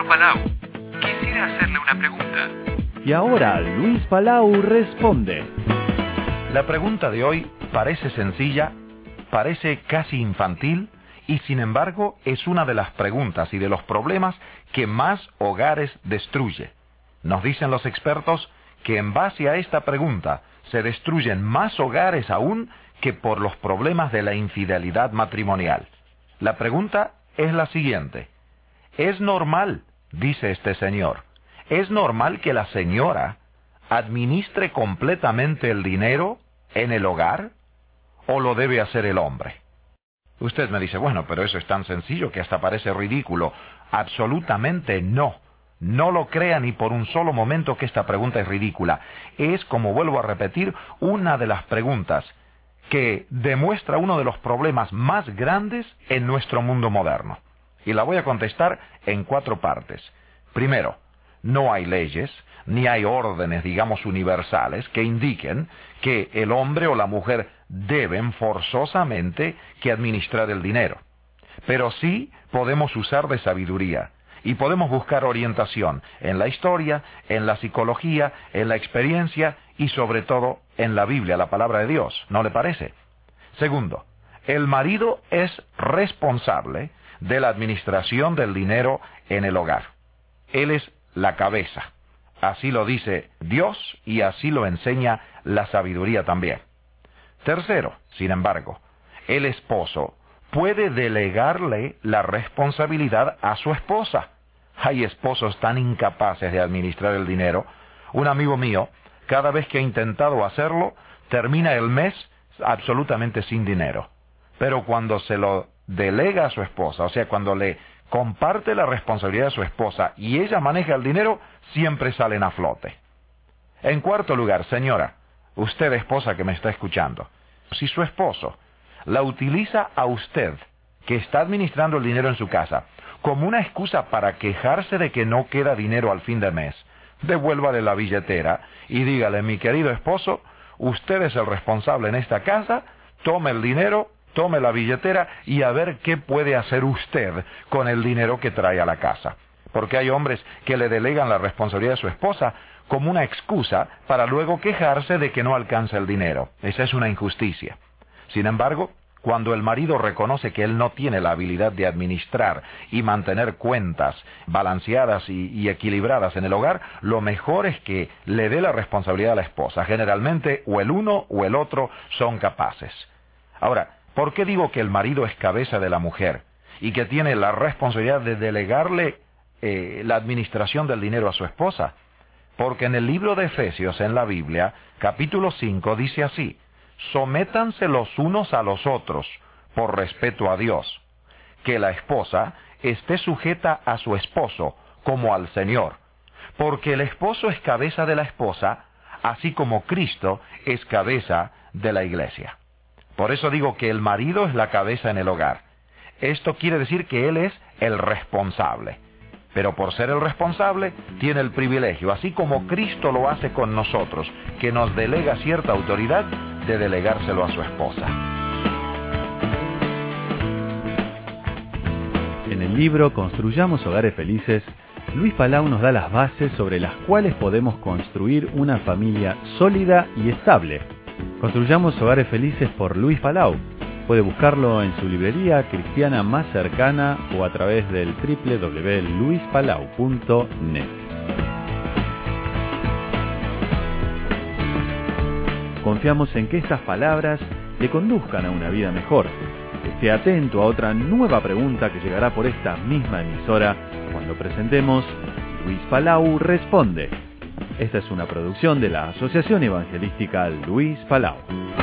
Palau. Quisiera hacerle una pregunta. Y ahora Luis Palau responde. La pregunta de hoy parece sencilla, parece casi infantil, y sin embargo es una de las preguntas y de los problemas que más hogares destruye. Nos dicen los expertos que en base a esta pregunta se destruyen más hogares aún que por los problemas de la infidelidad matrimonial. La pregunta es la siguiente. ¿Es normal, dice este señor, es normal que la señora administre completamente el dinero en el hogar o lo debe hacer el hombre? Usted me dice, bueno, pero eso es tan sencillo que hasta parece ridículo. Absolutamente no. No lo crea ni por un solo momento que esta pregunta es ridícula. Es, como vuelvo a repetir, una de las preguntas que demuestra uno de los problemas más grandes en nuestro mundo moderno. Y la voy a contestar en 4 partes. Primero, no hay leyes, ni hay órdenes, digamos, universales que indiquen que el hombre o la mujer deben forzosamente que administrar el dinero. Pero sí podemos usar de sabiduría y podemos buscar orientación en la historia, en la psicología, en la experiencia y sobre todo en la Biblia, la palabra de Dios, ¿no le parece? Segundo, el marido es responsable de la administración del dinero en el hogar. Él es la cabeza. Así lo dice Dios y así lo enseña la sabiduría también. Tercero, sin embargo, el esposo puede delegarle la responsabilidad a su esposa. Hay esposos tan incapaces de administrar el dinero. Un amigo mío, cada vez que ha intentado hacerlo, termina el mes absolutamente sin dinero. Pero cuando se lo delega a su esposa, o sea, cuando le comparte la responsabilidad a su esposa y ella maneja el dinero, siempre salen a flote. En cuarto lugar, señora, usted esposa que me está escuchando, si su esposo la utiliza a usted, que está administrando el dinero en su casa, como una excusa para quejarse de que no queda dinero al fin de mes, devuélvale la billetera y dígale, mi querido esposo, usted es el responsable en esta casa, tome el dinero, tome la billetera y a ver qué puede hacer usted con el dinero que trae a la casa. Porque hay hombres que le delegan la responsabilidad a su esposa como una excusa para luego quejarse de que no alcanza el dinero. Esa es una injusticia. Sin embargo, cuando el marido reconoce que él no tiene la habilidad de administrar y mantener cuentas balanceadas y equilibradas en el hogar, lo mejor es que le dé la responsabilidad a la esposa. Generalmente, o el uno o el otro son capaces. Ahora, ¿por qué digo que el marido es cabeza de la mujer y que tiene la responsabilidad de delegarle la administración del dinero a su esposa? Porque en el libro de Efesios, en la Biblia, capítulo 5, dice así, sométanse los unos a los otros, por respeto a Dios, que la esposa esté sujeta a su esposo, como al Señor, porque el esposo es cabeza de la esposa, así como Cristo es cabeza de la iglesia. Por eso digo que el marido es la cabeza en el hogar. Esto quiere decir que él es el responsable. Pero por ser el responsable, tiene el privilegio, así como Cristo lo hace con nosotros, que nos delega cierta autoridad de delegárselo a su esposa. En el libro Construyamos Hogares Felices, Luis Palau nos da las bases sobre las cuales podemos construir una familia sólida y estable. Construyamos Hogares Felices por Luis Palau. Puede buscarlo en su librería cristiana más cercana o a través del www.luispalau.net. Confiamos en que estas palabras le conduzcan a una vida mejor. Esté atento a otra nueva pregunta que llegará por esta misma emisora cuando presentemos Luis Palau Responde. Esta es una producción de la Asociación Evangelística Luis Palau.